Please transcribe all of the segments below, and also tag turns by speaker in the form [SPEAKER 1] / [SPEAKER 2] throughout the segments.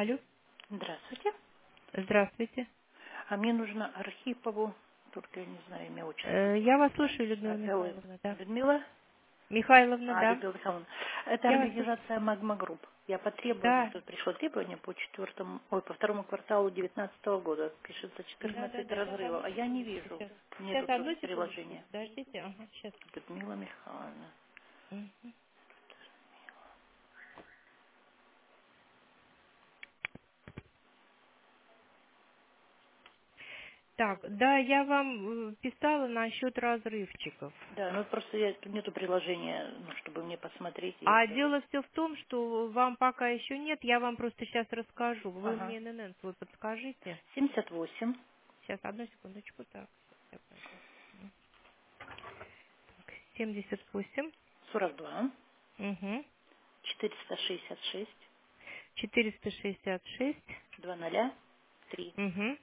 [SPEAKER 1] Алло,
[SPEAKER 2] Здравствуйте.
[SPEAKER 1] здравствуйте.
[SPEAKER 2] А мне нужно Архипову, только я не знаю имя, отчество.
[SPEAKER 1] Я вас слушаю, Людмила
[SPEAKER 2] Белла
[SPEAKER 1] Михайловна, да.
[SPEAKER 2] Людмила?
[SPEAKER 1] Михайловна, да.
[SPEAKER 2] Людмила Михайловна. Это
[SPEAKER 1] Я вас слушаю.
[SPEAKER 2] организация Магма Групп. Я по требованию,
[SPEAKER 1] Да,
[SPEAKER 2] тут пришло требование по второму кварталу 2019 года. Пишется
[SPEAKER 1] да, да,
[SPEAKER 2] 14
[SPEAKER 1] да. Сейчас одну
[SPEAKER 2] разрывов, а я не
[SPEAKER 1] секундочку,
[SPEAKER 2] вижу.
[SPEAKER 1] сейчас. Сейчас
[SPEAKER 2] Нету
[SPEAKER 1] одну секундочку,
[SPEAKER 2] приложения.
[SPEAKER 1] подождите. Ага, сейчас.
[SPEAKER 2] Людмила Михайловна.
[SPEAKER 1] Мгм. Так, да, я вам писала насчет разрывчиков.
[SPEAKER 2] Да, ну просто тут нету приложения, ну, чтобы мне посмотреть.
[SPEAKER 1] А дело все в том, что вам пока еще нет, я вам просто сейчас расскажу. Вы
[SPEAKER 2] Ага.
[SPEAKER 1] мне ННН свой подскажите.
[SPEAKER 2] 78,
[SPEAKER 1] Сейчас, одну секундочку, так. Сейчас я пойду. 78.
[SPEAKER 2] 42,
[SPEAKER 1] Угу.
[SPEAKER 2] 466,
[SPEAKER 1] 466.
[SPEAKER 2] 203.
[SPEAKER 1] Угу.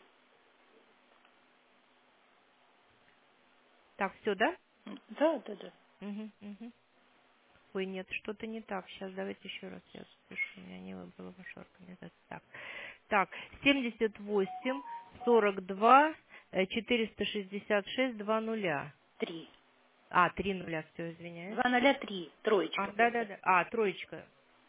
[SPEAKER 1] Так, все, да?
[SPEAKER 2] Да, да, да.
[SPEAKER 1] Угу, угу. Ой, нет, что-то не так. Сейчас давайте еще раз я запишу. У меня не было ваша организация. Так, 78, 42, 466, 2 нуля.
[SPEAKER 2] 3.
[SPEAKER 1] А, 3 нуля, все, извиняюсь.
[SPEAKER 2] 203.
[SPEAKER 1] А,
[SPEAKER 2] Троечка просто.
[SPEAKER 1] да. А, троечка.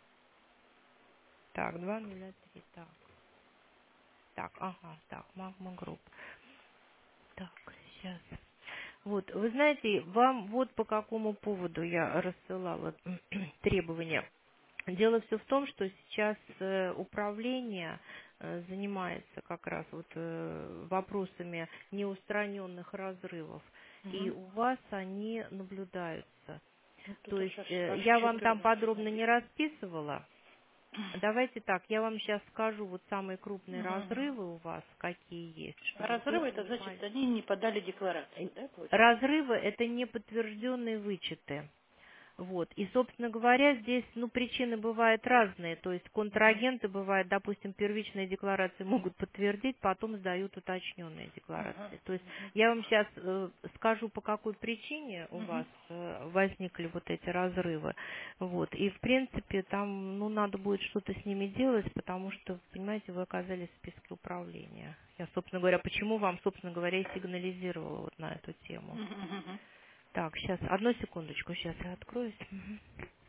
[SPEAKER 1] Так, 2 нуля 3. Так, так, ага, так, Магма Групп. Так, сейчас. Вот, вы знаете, вам вот по какому поводу я рассылала требования. Дело все в том, что сейчас управление занимается как раз вот вопросами неустраненных разрывов, и
[SPEAKER 2] Угу.
[SPEAKER 1] у вас они наблюдаются.
[SPEAKER 2] Ну,
[SPEAKER 1] То
[SPEAKER 2] тут
[SPEAKER 1] есть
[SPEAKER 2] аж
[SPEAKER 1] я вам там
[SPEAKER 2] 14
[SPEAKER 1] подробно не
[SPEAKER 2] написано.
[SPEAKER 1] расписывала. Давайте так, я вам сейчас скажу вот самые крупные
[SPEAKER 2] Угу.
[SPEAKER 1] разрывы у вас, какие есть,
[SPEAKER 2] А
[SPEAKER 1] чтобы вы
[SPEAKER 2] разрывы это значит,
[SPEAKER 1] понимали.
[SPEAKER 2] они не подали декларацию, да, получается?
[SPEAKER 1] Разрывы – это неподтвержденные вычеты. Вот. И, собственно говоря, здесь, причины бывают разные. То есть
[SPEAKER 2] Угу.
[SPEAKER 1] контрагенты бывают, допустим, первичные декларации могут подтвердить, потом сдают уточненные
[SPEAKER 2] Ага.
[SPEAKER 1] декларации. То есть я вам сейчас скажу, по какой причине у
[SPEAKER 2] Угу.
[SPEAKER 1] вас возникли вот эти разрывы. Вот. И, в принципе, там, надо будет что-то с ними делать, потому что, понимаете, вы оказались в списке управления. Я, собственно говоря, почему вам, собственно говоря, и сигнализировала вот на эту тему.
[SPEAKER 2] Угу.
[SPEAKER 1] Так, сейчас, одну секундочку, сейчас я откроюсь. Мгм.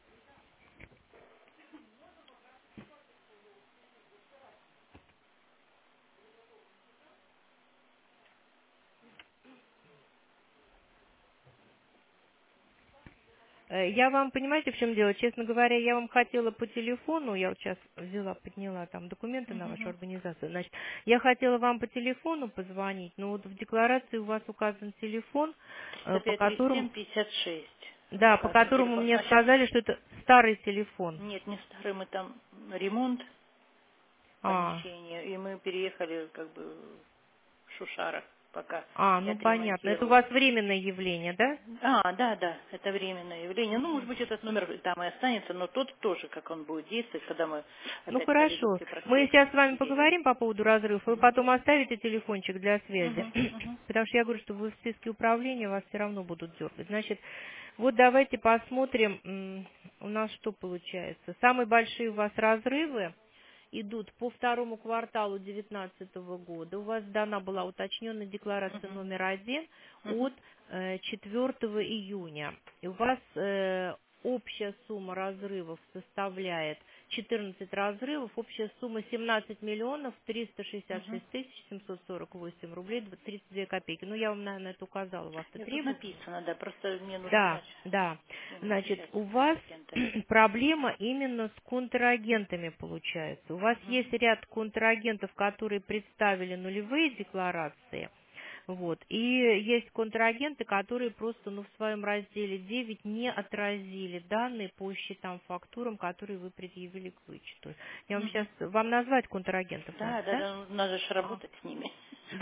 [SPEAKER 1] Я вам, понимаете, в чем дело? Честно говоря, я вам хотела по телефону, я вот сейчас подняла там документы на вашу
[SPEAKER 2] Угу.
[SPEAKER 1] организацию, значит, я хотела вам по телефону позвонить, но вот в декларации у вас указан телефон, по
[SPEAKER 2] 305 37
[SPEAKER 1] которому,
[SPEAKER 2] 56.
[SPEAKER 1] да, по
[SPEAKER 2] Указан
[SPEAKER 1] которому
[SPEAKER 2] телефон.
[SPEAKER 1] мне
[SPEAKER 2] А сейчас
[SPEAKER 1] сказали, что это старый телефон.
[SPEAKER 2] нет, не старый, мы там ремонт
[SPEAKER 1] А,
[SPEAKER 2] помещения, и мы переехали как бы в Шушарах, пока не
[SPEAKER 1] ну понятно. Это у
[SPEAKER 2] отремонтируют.
[SPEAKER 1] вас временное явление, да?
[SPEAKER 2] Да, это временное явление. Ну, может быть, этот номер там и останется, но тот тоже, как он будет действовать, когда мы
[SPEAKER 1] Ну
[SPEAKER 2] опять проведем
[SPEAKER 1] хорошо.
[SPEAKER 2] все
[SPEAKER 1] Мы
[SPEAKER 2] процессы
[SPEAKER 1] сейчас с вами
[SPEAKER 2] здесь.
[SPEAKER 1] поговорим по поводу разрыва. Вы потом оставите телефончик для связи.
[SPEAKER 2] Мгм, мгм.
[SPEAKER 1] Потому что я говорю, что вы в списке управления, вас все равно будут дергать. Значит, вот давайте посмотрим, у нас что получается. Самые большие у вас разрывы идут по второму кварталу 2019 года. У вас дана была уточненная декларация
[SPEAKER 2] Мгм,
[SPEAKER 1] номер 1
[SPEAKER 2] мгм.
[SPEAKER 1] от 4 июня. И у вас общая сумма разрывов составляет 14 разрывов, общая сумма 17 миллионов 366
[SPEAKER 2] Мгм.
[SPEAKER 1] тысяч 748 рублей 32 копейки. Ну, я вам, наверное, это указала в
[SPEAKER 2] Нет, тут
[SPEAKER 1] автотребовании.
[SPEAKER 2] написано, да, просто мне нужно
[SPEAKER 1] Да,
[SPEAKER 2] знать,
[SPEAKER 1] да.
[SPEAKER 2] с кем
[SPEAKER 1] Значит,
[SPEAKER 2] общаться,
[SPEAKER 1] у
[SPEAKER 2] с
[SPEAKER 1] вас
[SPEAKER 2] контрагентами.
[SPEAKER 1] проблема именно с контрагентами получается. У вас
[SPEAKER 2] Мгм,
[SPEAKER 1] есть ряд контрагентов, которые представили нулевые декларации, вот, и есть контрагенты, которые просто, в своем разделе 9 не отразили данные по счетам, фактурам, которые вы предъявили к вычету. Я вам сейчас,
[SPEAKER 2] мгм.
[SPEAKER 1] вам назвать контрагентов надо, да?
[SPEAKER 2] Да, надо же работать с ними.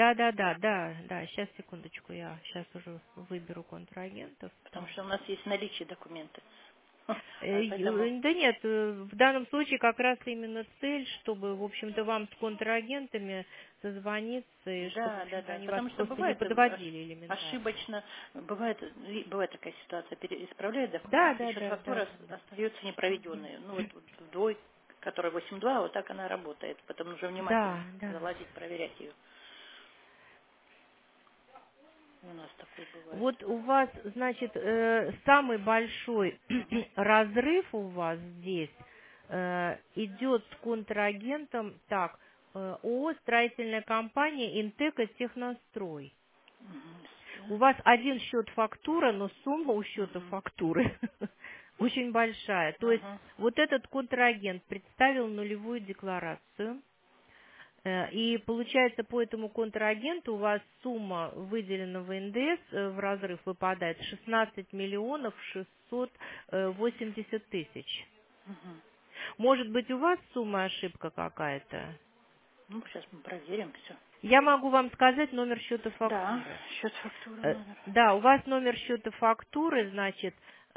[SPEAKER 1] Да. Сейчас, секундочку, я сейчас уже выберу контрагентов.
[SPEAKER 2] Потому
[SPEAKER 1] Так.
[SPEAKER 2] что у нас есть наличие документов. Поэтому,
[SPEAKER 1] Да нет, в данном случае как раз именно цель, чтобы, в общем-то, вам с контрагентами созвониться, и чтобы, в общем-то,
[SPEAKER 2] да.
[SPEAKER 1] они вас
[SPEAKER 2] Потому что
[SPEAKER 1] просто не
[SPEAKER 2] бывает
[SPEAKER 1] подводили элементарно.
[SPEAKER 2] ошибочно, бывает такая ситуация, исправляет
[SPEAKER 1] Да,
[SPEAKER 2] документ, и
[SPEAKER 1] да,
[SPEAKER 2] счет
[SPEAKER 1] да, да,
[SPEAKER 2] фактура
[SPEAKER 1] да.
[SPEAKER 2] остается непроведенной. Ну, вот вдвое, которая 8.2, вот так она работает. Потом нужно внимательно
[SPEAKER 1] Да, да.
[SPEAKER 2] залазить, проверять ее. У нас такой бывает.
[SPEAKER 1] Вот у вас, значит, самый большой
[SPEAKER 2] Мгм.
[SPEAKER 1] разрыв у вас здесь идет с контрагентом, так, ООО «Строительная компания Интека Технострой».
[SPEAKER 2] Мгм.
[SPEAKER 1] У вас один счет фактура, но сумма у счета
[SPEAKER 2] Мгм.
[SPEAKER 1] фактуры очень большая. То есть
[SPEAKER 2] Мгм.
[SPEAKER 1] вот этот контрагент представил нулевую декларацию, и получается по этому контрагенту у вас сумма выделенного НДС в разрыв выпадает 16 миллионов 680 тысяч.
[SPEAKER 2] Мгм.
[SPEAKER 1] Может быть, у вас сумма ошибка какая-то?
[SPEAKER 2] Ну, сейчас мы проверим все.
[SPEAKER 1] Я могу вам сказать номер счета
[SPEAKER 2] Да,
[SPEAKER 1] фактуры.
[SPEAKER 2] счет фактуры номер.
[SPEAKER 1] Да, у вас номер счета фактуры, значит,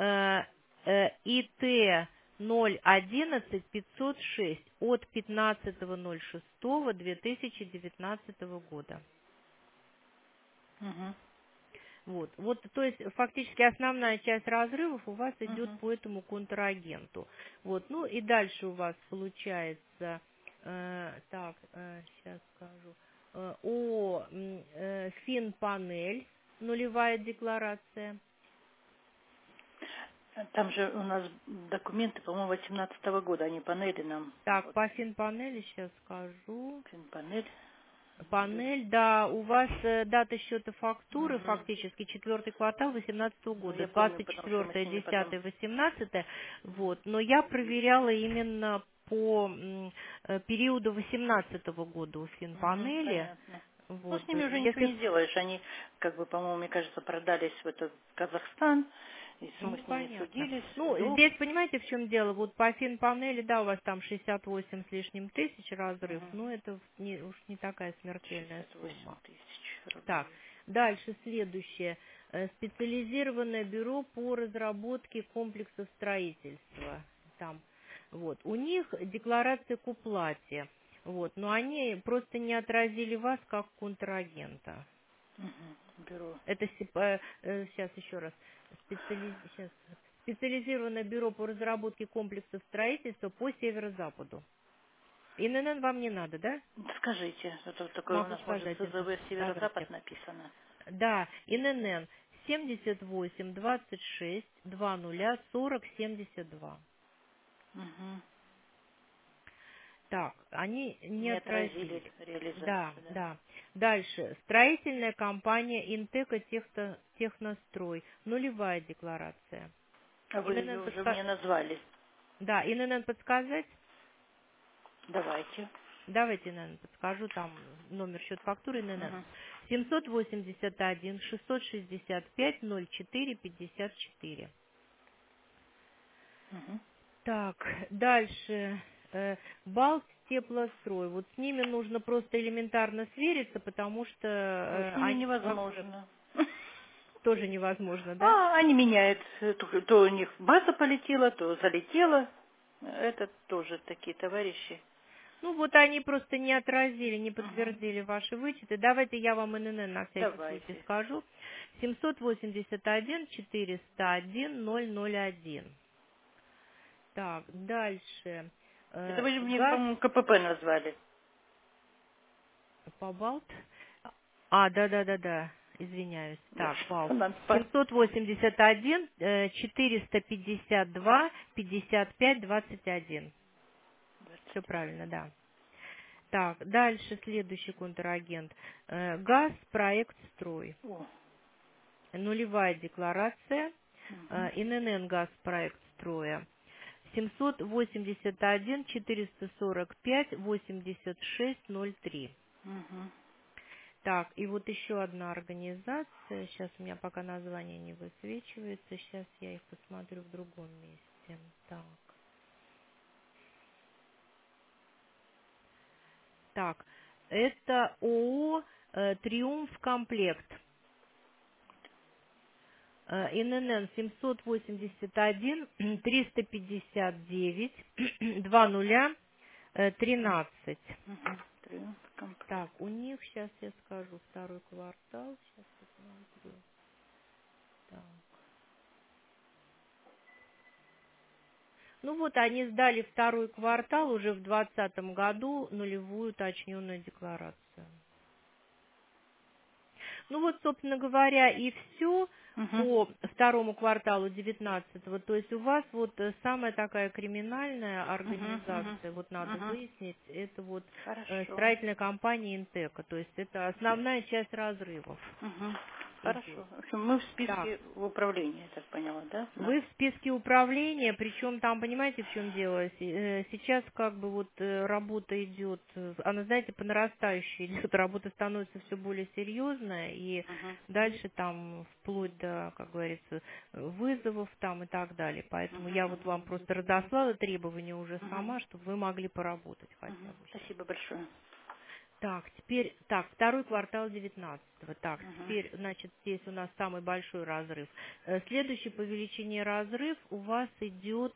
[SPEAKER 1] ИТ 011 506 от 15.06.2019 года.
[SPEAKER 2] Угу.
[SPEAKER 1] Вот, то есть фактически основная часть разрывов у вас идет
[SPEAKER 2] Угу.
[SPEAKER 1] по этому контрагенту. Вот, ну и дальше у вас получается, сейчас скажу, Финпанель, нулевая декларация.
[SPEAKER 2] Там же у нас документы, по-моему, 18 года, они панели нам.
[SPEAKER 1] Так,
[SPEAKER 2] Вот,
[SPEAKER 1] по Финпанели сейчас скажу.
[SPEAKER 2] панель.
[SPEAKER 1] Панель, да, у вас дата счета фактуры
[SPEAKER 2] Угу.
[SPEAKER 1] фактически четвертый квартал 2018
[SPEAKER 2] Ну,
[SPEAKER 1] года,
[SPEAKER 2] я помню, потому что мы с
[SPEAKER 1] 24,
[SPEAKER 2] ними потом...
[SPEAKER 1] 10, 18, вот, но я проверяла именно по периоду 18 года у
[SPEAKER 2] Угу,
[SPEAKER 1] Финпанели,
[SPEAKER 2] понятно. Ну,
[SPEAKER 1] вот,
[SPEAKER 2] с ними уже ничего
[SPEAKER 1] если,
[SPEAKER 2] не сделаешь. Они, как бы, по-моему, мне кажется, продались в этот Казахстан. И мы
[SPEAKER 1] ну,
[SPEAKER 2] с ними
[SPEAKER 1] понятно.
[SPEAKER 2] судились.
[SPEAKER 1] Ну,
[SPEAKER 2] Долг.
[SPEAKER 1] здесь, понимаете, в чем дело, вот по Финпанели, да, у вас там 68 с лишним тысяч разрыв,
[SPEAKER 2] Угу.
[SPEAKER 1] но это уж не такая смертельная
[SPEAKER 2] 68
[SPEAKER 1] сумма.
[SPEAKER 2] тысяч
[SPEAKER 1] Так,
[SPEAKER 2] рублей.
[SPEAKER 1] дальше следующее. Специализированное бюро по разработке комплексов строительства. Там, вот. У них декларация к уплате. Вот. Но они просто не отразили вас как контрагента.
[SPEAKER 2] Угу. Бюро.
[SPEAKER 1] Это сейчас еще раз. Сейчас. Специализированное бюро по разработке комплексов строительства по северо-западу. ИНН вам не надо, да?
[SPEAKER 2] Скажите, это вот такое у
[SPEAKER 1] Могу
[SPEAKER 2] нас, может,
[SPEAKER 1] сказать.
[SPEAKER 2] СЗВ
[SPEAKER 1] Давайте.
[SPEAKER 2] Северо-Запад написано.
[SPEAKER 1] Да, ИНН 78 26 20 40 72.
[SPEAKER 2] Угу.
[SPEAKER 1] Так, они не
[SPEAKER 2] Не отразили
[SPEAKER 1] отразили. Да,
[SPEAKER 2] реализацию, да.
[SPEAKER 1] да. Дальше. Строительная компания Интека Технострой. Нулевая декларация.
[SPEAKER 2] А вы ее
[SPEAKER 1] ИНН
[SPEAKER 2] уже мне назвали.
[SPEAKER 1] Да, ИНН подсказать?
[SPEAKER 2] Давайте.
[SPEAKER 1] Давайте, наверное, подскажу. Там номер счет фактуры ИНН.
[SPEAKER 2] Угу.
[SPEAKER 1] 781 665 04 54.
[SPEAKER 2] Угу.
[SPEAKER 1] Так, дальше. Балт теплострой. Вот с ними нужно просто элементарно свериться, потому что
[SPEAKER 2] Ой, с ними
[SPEAKER 1] они у вас
[SPEAKER 2] невозможно.
[SPEAKER 1] тоже невозможно, да?
[SPEAKER 2] А, они меняют. То у них база полетела, то залетела. Это тоже такие товарищи.
[SPEAKER 1] Ну вот они просто не отразили, не
[SPEAKER 2] Угу.
[SPEAKER 1] подтвердили ваши вычеты. Давайте я вам ИНН на всякий случай
[SPEAKER 2] Давайте.
[SPEAKER 1] скажу. 781 401 001. Так, дальше.
[SPEAKER 2] Это вы же мне,
[SPEAKER 1] Газ
[SPEAKER 2] по-моему, КПП назвали.
[SPEAKER 1] по Балт. Да. Извиняюсь.
[SPEAKER 2] Нет,
[SPEAKER 1] Так, Балт.
[SPEAKER 2] надо
[SPEAKER 1] 781 452 55 21. Все правильно, да. Так, дальше следующий контрагент. Газ, проект, строй.
[SPEAKER 2] О.
[SPEAKER 1] Нулевая декларация.
[SPEAKER 2] Угу.
[SPEAKER 1] ИНН газ, проект строя. 781 445 86 03.
[SPEAKER 2] Угу.
[SPEAKER 1] Так, и вот еще одна организация. Сейчас у меня пока название не высвечивается. Сейчас я их посмотрю в другом месте. Так, это ООО «Триумф Комплект». ИНН 781 359 20 13.
[SPEAKER 2] Угу. Триумф комплект.
[SPEAKER 1] Так, у них, сейчас я скажу, второй квартал. Сейчас посмотрю. Так. Ну вот они сдали второй квартал уже в 2020 году нулевую уточненную декларацию. Ну вот, собственно говоря, и все
[SPEAKER 2] Угу.
[SPEAKER 1] по второму кварталу 19-го. То есть у вас вот самая такая криминальная
[SPEAKER 2] Угу. Угу.
[SPEAKER 1] организация, вот надо
[SPEAKER 2] Угу.
[SPEAKER 1] выяснить, это вот
[SPEAKER 2] Хорошо.
[SPEAKER 1] строительная компания Интека. То есть это основная часть разрывов
[SPEAKER 2] Угу.
[SPEAKER 1] идет.
[SPEAKER 2] Хорошо. В общем, мы в
[SPEAKER 1] Так.
[SPEAKER 2] списке в управлении, я так поняла, да? Да.
[SPEAKER 1] Вы в списке управления, причем там, понимаете, в чем дело? Сейчас как бы вот работа идет, она, знаете, по нарастающей идет, работа становится все более серьезная, и
[SPEAKER 2] Угу.
[SPEAKER 1] дальше там вплоть до, как говорится, вызовов там и так далее. Поэтому
[SPEAKER 2] Угу.
[SPEAKER 1] я вот
[SPEAKER 2] Угу.
[SPEAKER 1] вам просто разослала требования уже
[SPEAKER 2] Угу.
[SPEAKER 1] сама, чтобы вы могли поработать хотя
[SPEAKER 2] Угу.
[SPEAKER 1] бы сейчас.
[SPEAKER 2] Спасибо большое.
[SPEAKER 1] Так, теперь, так, второй квартал 19-го. Так,
[SPEAKER 2] Угу.
[SPEAKER 1] теперь, значит, здесь у нас самый большой разрыв. Следующий по величине разрыв у вас идет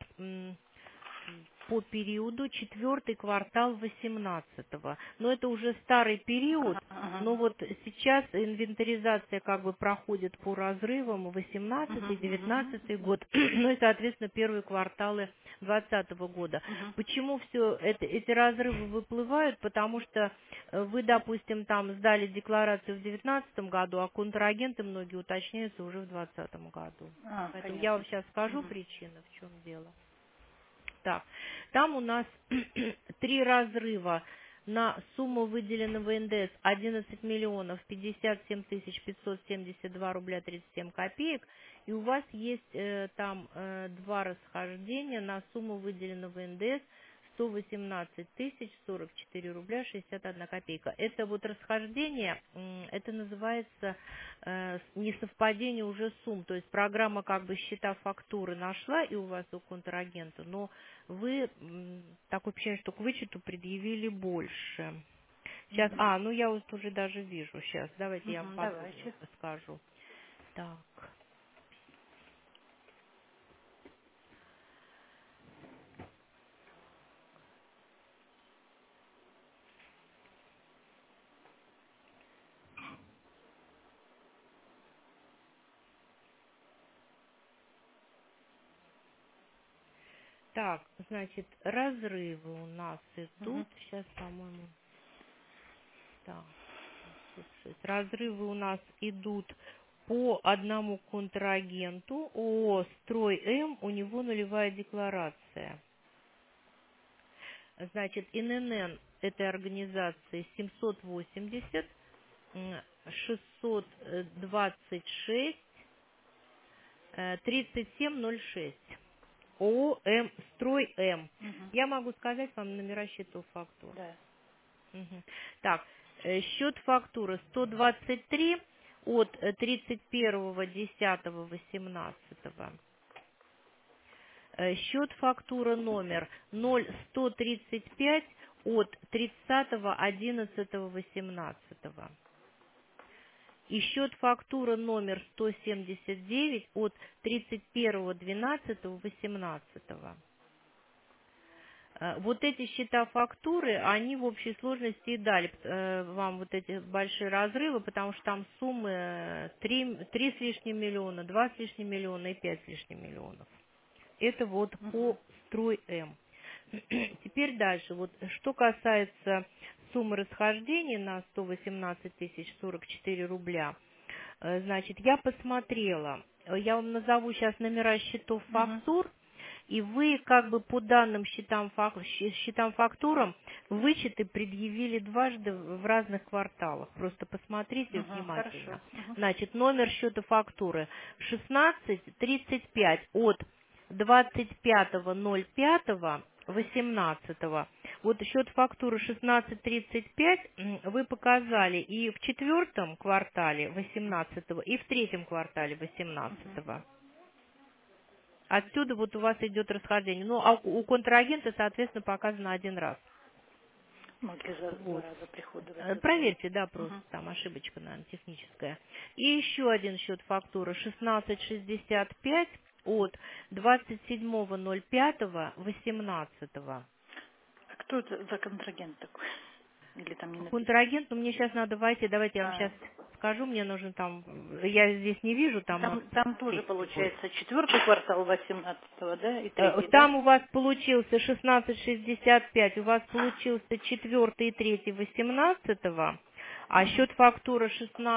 [SPEAKER 1] по периоду четвертый квартал 18-го. Но это уже старый период,
[SPEAKER 2] Ага. Ага.
[SPEAKER 1] но вот сейчас инвентаризация как бы проходит по разрывам
[SPEAKER 2] Угу.
[SPEAKER 1] 18-й,
[SPEAKER 2] Угу.
[SPEAKER 1] 19-й год, ну и, соответственно, первые кварталы 2020 года.
[SPEAKER 2] Угу.
[SPEAKER 1] Почему все эти разрывы выплывают? Потому что вы, допустим, там сдали декларацию в 2019 году, а контрагенты многие уточняются уже в 2020 году. Поэтому я вам
[SPEAKER 2] Понятно.
[SPEAKER 1] сейчас скажу
[SPEAKER 2] Угу.
[SPEAKER 1] причину, в чем дело. Так, там у нас три разрыва на сумму выделенного НДС 11 миллионов 57 тысяч 572 рубля 37 копеек. И у вас есть там два расхождения на сумму выделенного НДС 118 тысяч 44 рубля 61 копейка. Это вот расхождение, это называется несовпадение уже сумм. То есть программа как бы счета фактуры нашла и у вас у контрагента, но вы, такое впечатление, что к вычету предъявили больше. Сейчас,
[SPEAKER 2] Угу.
[SPEAKER 1] ну я вот уже даже вижу. Сейчас, давайте я вам
[SPEAKER 2] Угу.
[SPEAKER 1] подробнее
[SPEAKER 2] Давайте.
[SPEAKER 1] расскажу. Так, так, значит, разрывы у нас
[SPEAKER 2] Угу.
[SPEAKER 1] идут. Сейчас, по-моему, так, 706. Разрывы у нас идут по одному контрагенту. ООО «Строй М», у него нулевая декларация. Значит, ИНН этой организации 780, 626, 3706. ООО «Строй М».
[SPEAKER 2] Угу.
[SPEAKER 1] Я могу сказать вам номера счетов фактур.
[SPEAKER 2] Да.
[SPEAKER 1] Мгм. Так, счет фактуры 123 от 31.10.18. Счет фактура номер 0135 от 30.11.18. И счет фактура номер 179 от 31.12.18. Вот эти счета фактуры, они в общей сложности и дали вам вот эти большие разрывы, потому что там суммы 3 с лишним миллиона, 2 с лишним миллиона и 5 с лишним миллионов. Это вот
[SPEAKER 2] Угу.
[SPEAKER 1] по строй М. Теперь дальше. Вот что касается суммы расхождения на 118 тысяч 44 рубля, значит, я посмотрела, я вам назову сейчас номера счетов
[SPEAKER 2] Угу.
[SPEAKER 1] фактур, и вы как бы по данным счетам фактурам вычеты предъявили дважды в разных кварталах. Просто посмотрите
[SPEAKER 2] Угу.
[SPEAKER 1] внимательно.
[SPEAKER 2] Хорошо. Угу.
[SPEAKER 1] Значит, номер счета фактуры 1635 от 25.05.18. Вот счет фактуры 1635 вы показали и в четвертом квартале 18 и в третьем квартале 18. Отсюда вот у вас идет расхождение. Ну, а у контрагента, соответственно, показано один раз.
[SPEAKER 2] Ну, для два
[SPEAKER 1] Вот.
[SPEAKER 2] раза прихода в этот год.
[SPEAKER 1] Проверьте, да, просто
[SPEAKER 2] Угу.
[SPEAKER 1] там ошибочка, наверное, техническая. И еще один счет фактуры 1665 от 27.05.18.
[SPEAKER 2] А кто это за контрагент такой? Или там не написано?
[SPEAKER 1] Контрагент, ну мне сейчас надо, давайте я вам сейчас скажу, мне нужно там, я здесь не вижу, там
[SPEAKER 2] Там тоже получается четвертый квартал 18-го, да, и третий, да?
[SPEAKER 1] там у вас получился 16,65, у вас получился четвертый и третий 18-го, а счет фактура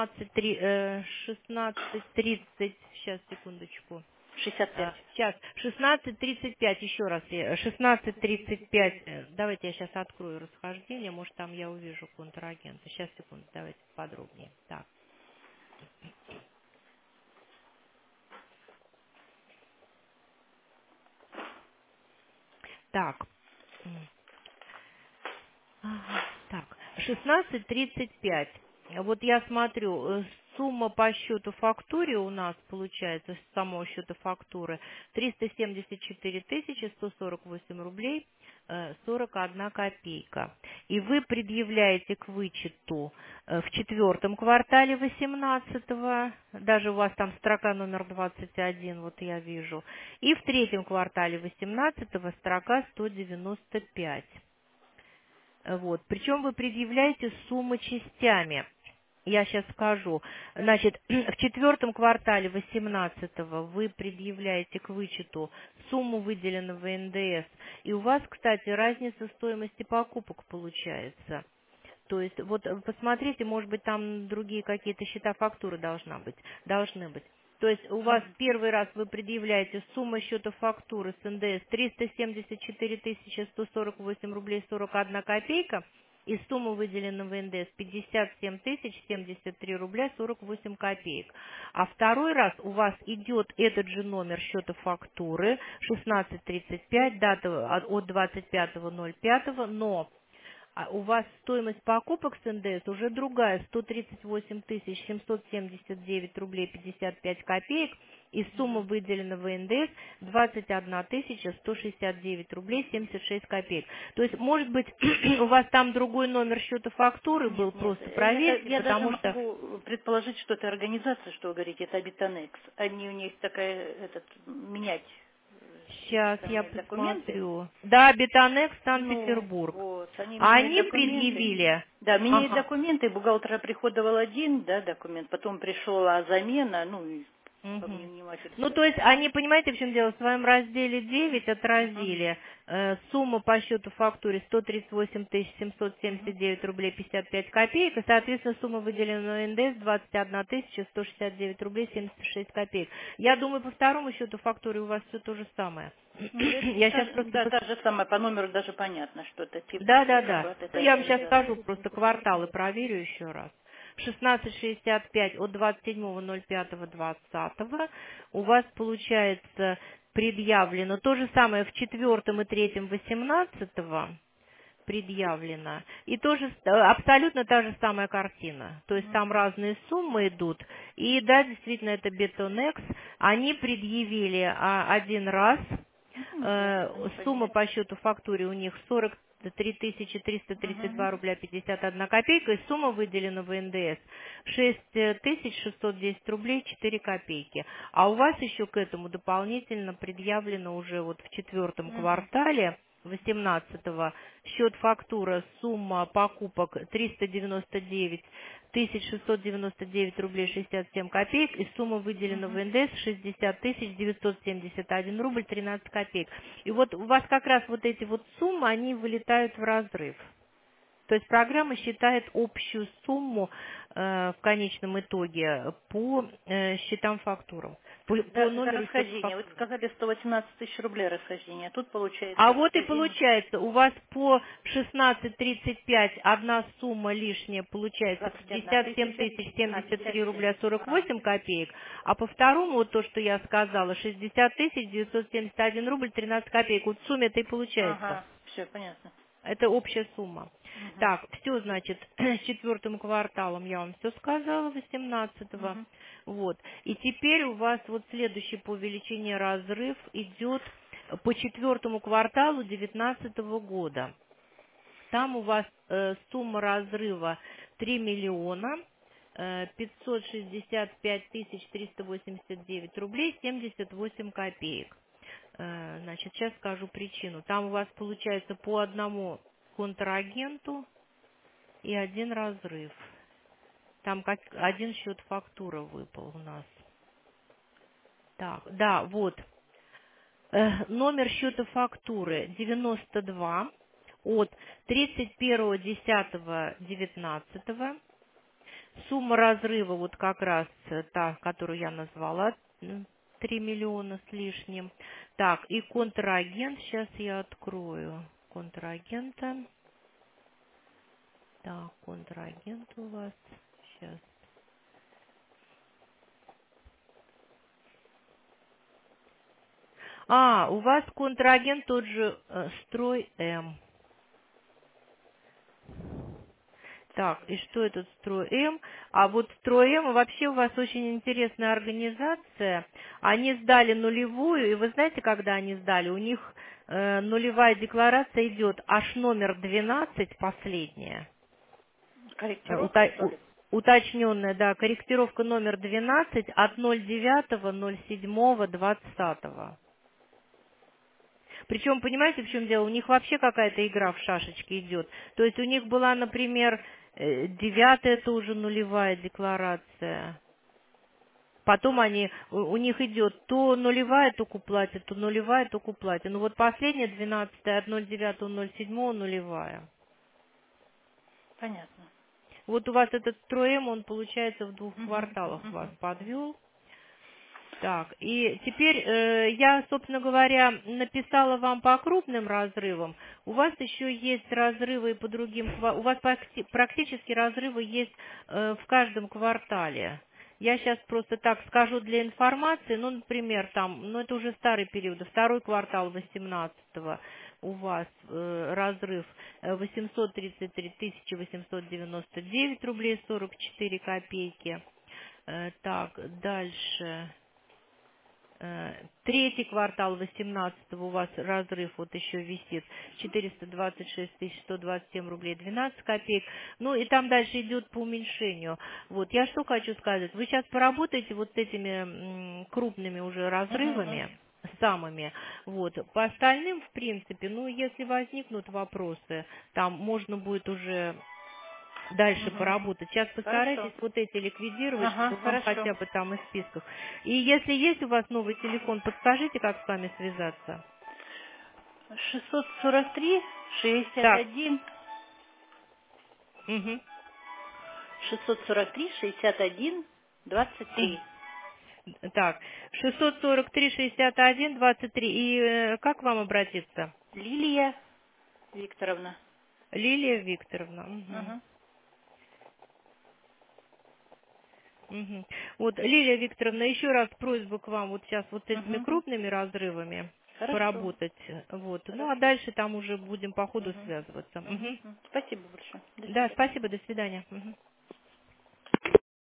[SPEAKER 1] 16,30, сейчас, секундочку.
[SPEAKER 2] 65.
[SPEAKER 1] Сейчас, 16:35, еще раз, 16:35, давайте я сейчас открою расхождение, может там я увижу контрагента. Сейчас, секунду, давайте подробнее. Так, ага, так, 16:35. Вот я смотрю, сумма по счету фактуре у нас получается, с самого счета фактуры, 374 148 рублей 41 копейка. И вы предъявляете к вычету в четвертом квартале 18-го, даже у вас там строка номер 21, вот я вижу, и в третьем квартале 18-го строка 195. Вот. Причем вы предъявляете суммы частями. Я сейчас скажу. Значит, в четвертом квартале 18-го вы предъявляете к вычету сумму выделенного НДС. И у вас, кстати, разница стоимости покупок получается. То есть, вот посмотрите, может быть, там другие какие-то счета фактуры должны быть. То есть у вас первый раз вы предъявляете сумма счета фактуры с НДС 374 148 рублей 41 копейка, и сумма выделенного НДС 57 073 рубля 48 копеек. А второй раз у вас идет этот же номер счета фактуры 1635, дата от 25.05, но у вас стоимость покупок с НДС уже другая, 138 779 рублей 55 копеек, и сумма выделенного НДС 21 169 рублей 76 копеек. То есть, может быть, у вас там другой номер счета фактуры был, просто проверьте,
[SPEAKER 2] Я даже
[SPEAKER 1] потому что...
[SPEAKER 2] могу предположить, что это организация, что вы говорите, это Абитанекс. Они у них такая, менять
[SPEAKER 1] Сейчас я
[SPEAKER 2] документы.
[SPEAKER 1] посмотрю. Да, Бетанекс,
[SPEAKER 2] Ну,
[SPEAKER 1] Санкт-Петербург.
[SPEAKER 2] вот, они
[SPEAKER 1] А
[SPEAKER 2] меняют
[SPEAKER 1] они
[SPEAKER 2] документы.
[SPEAKER 1] предъявили...
[SPEAKER 2] Да, меняют
[SPEAKER 1] Ага.
[SPEAKER 2] документы, бухгалтера приходовал один, да, документ, потом пришла замена, ну, и по
[SPEAKER 1] Мгм. Ну,
[SPEAKER 2] невнимательности.
[SPEAKER 1] то есть они, понимаете, в чем дело, в своем разделе 9 отразили сумму по счету фактуре 138 779 рублей 55 копеек, и, соответственно, сумма выделенного НДС 21 169 рублей 76 копеек. Я думаю, по второму счету фактуре у вас все то же самое. Я сейчас просто...
[SPEAKER 2] Да, та же самая, по номеру даже понятно, что это тип
[SPEAKER 1] Да.
[SPEAKER 2] оплаты.
[SPEAKER 1] Ну, я вам сейчас скажу, просто кварталы проверю еще раз. 16,65 от 27.05.20 у вас получается предъявлено то же самое в четвертом и третьем 18-го предъявлено. И тоже абсолютно та же самая картина. То есть там разные суммы идут. И да, действительно, это Бетонекс. Они предъявили один раз. Сумма по счету фактуре у них 43 332 рубля 51 копейка, и сумма выделенного НДС 6610 рублей 4 копейки. А у вас еще к этому дополнительно предъявлено уже вот в четвертом квартале 18-го счет фактура, сумма покупок 399 699 рублей 67 копеек, и сумма выделенного НДС 60 971 рубль 13 копеек. И вот у вас как раз вот эти вот суммы, они вылетают в разрыв. То есть программа считает общую сумму в конечном итоге по счетам фактурам, по
[SPEAKER 2] За
[SPEAKER 1] номеру счета
[SPEAKER 2] расхождение. Вы
[SPEAKER 1] фактуры.
[SPEAKER 2] сказали 118 тысяч рублей расхождение. А тут
[SPEAKER 1] А
[SPEAKER 2] получается
[SPEAKER 1] вот и
[SPEAKER 2] расхождение.
[SPEAKER 1] получается, у вас по 16,35 одна сумма лишняя получается
[SPEAKER 2] 21
[SPEAKER 1] 57
[SPEAKER 2] тысяча.
[SPEAKER 1] 073 рубля
[SPEAKER 2] 57.
[SPEAKER 1] 48 копеек, а по второму, вот то, что я сказала, 60 971 рубль 13 копеек. Вот в сумме это и получается.
[SPEAKER 2] Ага, все, понятно.
[SPEAKER 1] Это общая сумма. Так, все, значит, с четвертым кварталом я вам все сказала, 18-го. Вот. И теперь у вас вот следующий по величине разрыв идет по четвертому кварталу 19-го года. Там у вас сумма разрыва 3 миллиона 565 389 рублей 78 копеек. Значит, сейчас скажу причину. Там у вас получается по одному контрагенту и один разрыв. Там как один счет фактура выпал у нас. Так, да, вот. Номер счета фактуры 92 от 31.10.19. Сумма разрыва вот как раз та, которую я назвала, 3 миллиона с лишним. Так, и контрагент, сейчас я открою контрагента. Так, контрагент у вас, сейчас. У вас контрагент тот же Строй М. Так, и что этот Строй М? А вот Строй М вообще у вас очень интересная организация. Они сдали нулевую, и вы знаете, когда они сдали? У них нулевая декларация идет аж номер 12, последняя.
[SPEAKER 2] Корректировка, что ли?
[SPEAKER 1] Уточненная, да, корректировка номер 12 от 09.07.20. Причем, понимаете, в чем дело? У них вообще какая-то игра в шашечки идет. То есть у них была, например, 9-я тоже нулевая декларация. Потом у них идет то нулевая, то куплатит, то нулевая, то куплатит. Ну вот последняя 12-я от 09.07 нулевая.
[SPEAKER 2] Понятно.
[SPEAKER 1] Вот у вас этот Строй-М, он получается в 2
[SPEAKER 2] Мгм,
[SPEAKER 1] кварталах вас
[SPEAKER 2] мгм.
[SPEAKER 1] подвел. Так, и теперь я, собственно говоря, написала вам по крупным разрывам. У вас еще есть разрывы по другим, у вас практически разрывы есть в каждом квартале. Я сейчас просто так скажу для информации, ну, например, там, ну, это уже старый период, второй квартал 18-го у вас разрыв 833 899 рублей 44 копейки. Так, дальше. Третий квартал 18-го у вас разрыв вот еще висит 426 127 рублей 12 копеек. Ну и там дальше идет по уменьшению. Вот я что хочу сказать. Вы сейчас поработаете вот с этими крупными уже
[SPEAKER 2] Мгм, мгм.
[SPEAKER 1] разрывами, самыми. Вот. По остальным, в принципе, ну если возникнут вопросы, там можно будет уже дальше
[SPEAKER 2] Мгм.
[SPEAKER 1] поработать. Сейчас
[SPEAKER 2] Хорошо.
[SPEAKER 1] постарайтесь вот эти ликвидировать,
[SPEAKER 2] Ага,
[SPEAKER 1] чтобы вам
[SPEAKER 2] хорошо.
[SPEAKER 1] хотя бы там из списков. И если есть у вас новый телефон, подскажите, как с вами связаться.
[SPEAKER 2] 643
[SPEAKER 1] Так,
[SPEAKER 2] 61
[SPEAKER 1] угу.
[SPEAKER 2] 643 61 23.
[SPEAKER 1] Так, 643-61-23. И как к вам обратиться?
[SPEAKER 2] Лилия Викторовна.
[SPEAKER 1] Лилия Викторовна. Угу.
[SPEAKER 2] Ага.
[SPEAKER 1] Мгм. Вот, Лилия Викторовна, еще раз просьба к вам вот сейчас вот с этими
[SPEAKER 2] Угу.
[SPEAKER 1] крупными разрывами
[SPEAKER 2] Хорошо.
[SPEAKER 1] поработать. Вот. Ну, а
[SPEAKER 2] Хорошо.
[SPEAKER 1] дальше там уже будем по ходу
[SPEAKER 2] Угу.
[SPEAKER 1] связываться.
[SPEAKER 2] Угу.
[SPEAKER 1] Мгм.
[SPEAKER 2] Спасибо большое. До
[SPEAKER 1] Да,
[SPEAKER 2] свидания.
[SPEAKER 1] спасибо, до свидания. Мгм.